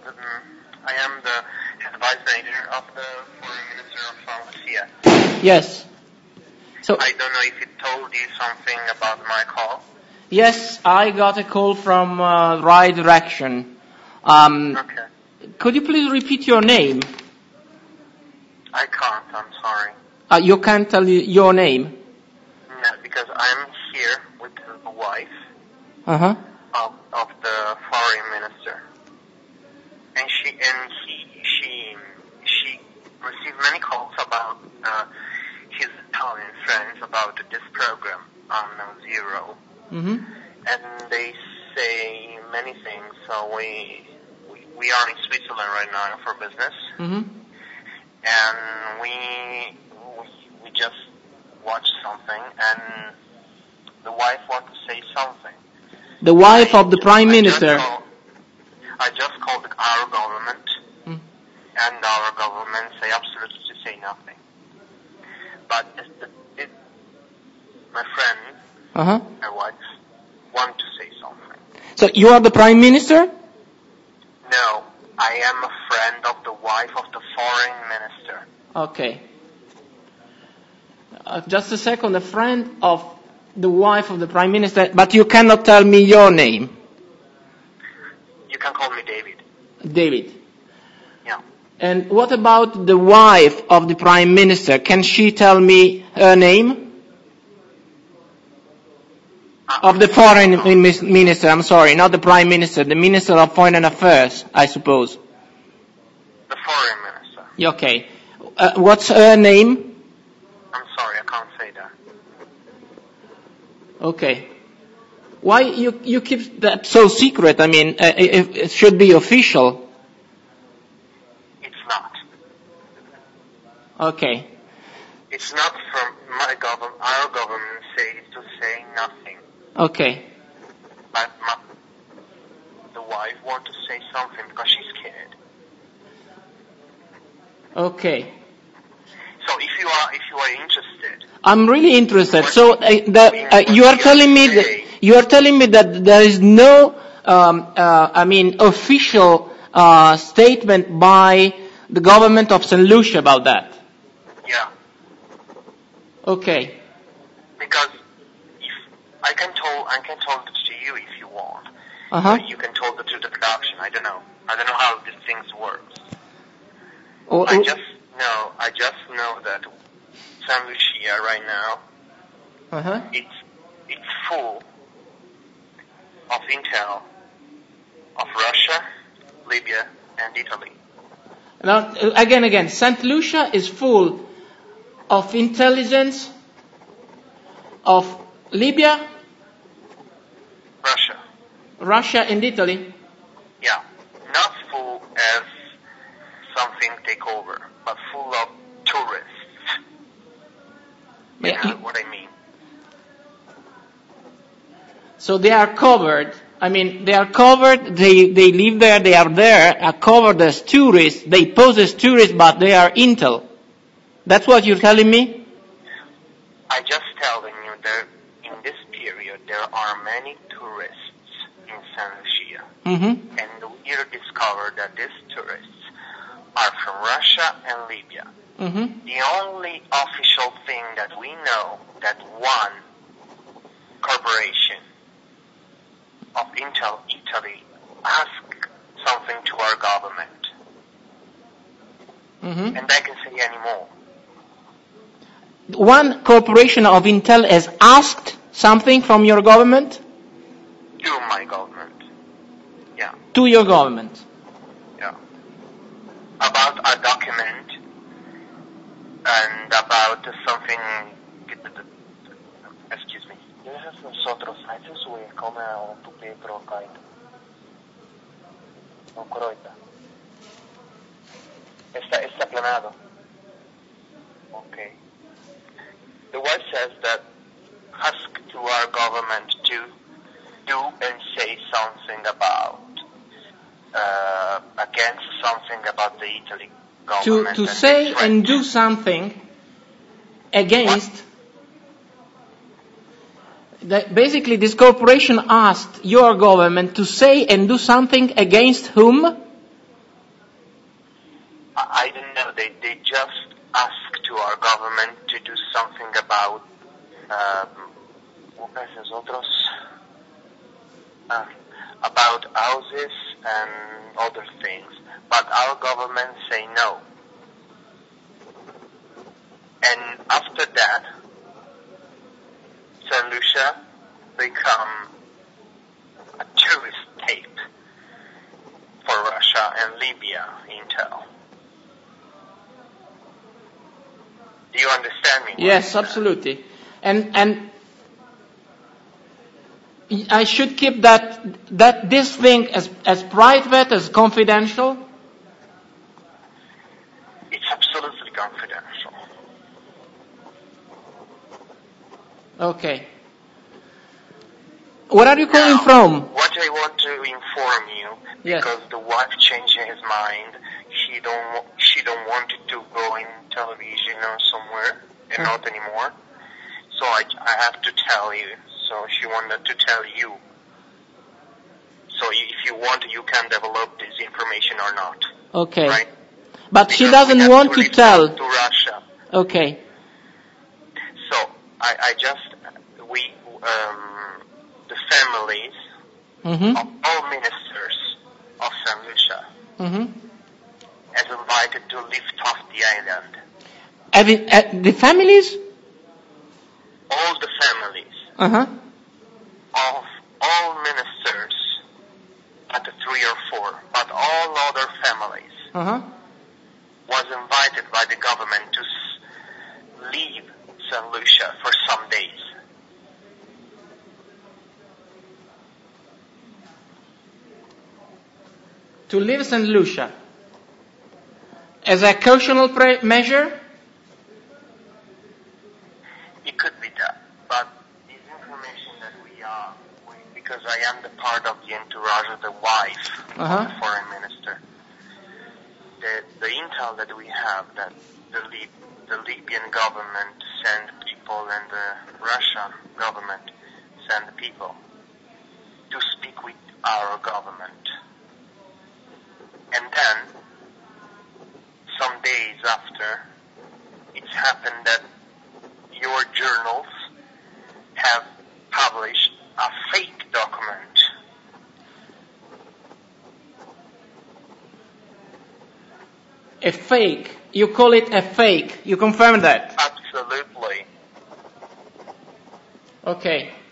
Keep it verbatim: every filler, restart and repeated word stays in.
um, I am the head vice president of the foreign minister of Saint Lucia. Yes. So I don't know if it told you something about my call. yes, I got a call from uh, right direction. Um, Okay. could you please repeat your name? I can't, I'm sorry. Uh, you can't tell you your name. No, because I'm here with the wife Uh-huh. of, of the foreign minister. And she, and he, she, she received many calls about, uh, his Italian friends about this program on Zero. Mm-hmm. And they say many things, so we, we, we are in Switzerland right now for business. Mm-hmm. And we, we we just watched something, and the wife wants to say something. The wife I, of the prime I minister. Just call, I just called our government, Mm. and our government say absolutely to say nothing. But it, it, my friend, Uh-huh. my wife, want to say something. So you are the prime minister? No, I am a friend of the wife of the foreign minister. Okay. Uh, just a second, a friend of the wife of the prime minister, but you cannot tell me your name. You can call me David. David. Yeah. And what about the wife of the prime minister? Can she tell me her name? Uh, Of the foreign min- minister, I'm sorry, not the prime minister, the minister of foreign affairs, I suppose. The foreign minister. Yeah, okay. Uh, what's her name? I'm sorry, I can't say that. Okay. Why you you keep that so secret? I mean, uh, it, it should be official. It's not. Okay. It's not from my government. Our government says to say nothing. Okay. But my, the wife wants to say something because she's scared. Okay. So if you are if you are interested, I'm really interested. What So uh, the, we- uh, what you are we telling me say- that you are telling me that there is no, um, uh, I mean, official uh, statement by the government of Saint Lucia about that. yeah, Okay. because if I can tell I can tell it to you if you want. Uh huh. But you can tell it to the production. I don't know. I don't know how these things work. Oh, I oh, just know, I just know that Saint Lucia right now, uh huh. it's it's full of intel of Russia, Libya, and Italy. Now, uh, again, again, Saint Lucia is full of intelligence of Libya, Russia, Russia, and Italy. yeah, not full as something take over, but full of tourists. You Yeah, know you- what I mean? So they are covered. I mean, they are covered. They they live there. They are there. Are covered as tourists. They pose as tourists, but they are intel. That's what you're telling me. I just telling you that in this period there are many tourists in Saint Lucia, Mm-hmm. and we discovered that these tourists are from Russia and Libya. Mm-hmm. The only official thing that we know that one corporation of Intel Italy asked something to our government, Mm-hmm. and I can say any more. One corporation of Intel has asked something from your government To my government, yeah, to your government. yeah, about a document and about something. Excuse me. Do you have nosotros items we come on to Pedro Kaito? No croita. Está está planado. Okay. The wife says that ask to our government to do and say something about uh, against something about the Italy To government. to and say the and threat. do something against. That basically, this corporation asked your government to say and do something against whom? I, I don't know. They they just asked to our government to do something about um, uh, about houses and other things, but our government say no. And after that, Saint Lucia become a tourist state for Russia and Libya intel. Do you understand me? Yes, absolutely. And and I should keep that that this thing as as private, as confidential. It's absolutely confidential. Okay. Where are you calling now, from? What I want to inform you, Yes. because the wife changed his mind. She don't she don't want to go in television or somewhere, and Huh. not anymore. So I I have to tell you. So she wanted to tell you. So if you want, you can develop this information or not. Okay. Right? But she Because doesn't we have want to to reach tell. out to Russia. Okay. So I, I just we um, the families Mhm. of all ministers of Saint Lucia Mhm. as invited to lift off the island. Have it, uh, the families? All the families Uh huh. of all ministers, not the three or four, but all other families Uh huh. was invited by the government to s- leave Saint Lucia for some days. To leave Saint Lucia as a cautional pre- measure. It could be that, but this information that we are, we, because I am the part of the entourage of the wife Uh-huh. of the foreign minister, the, the intel that we have that the, Lib- the Libyan government send people and the Russian government send people to speak with our government. And then, some days after, it's happened that your journals have published a fake document. A fake. You call it a fake. You confirm that? Absolutely. Okay.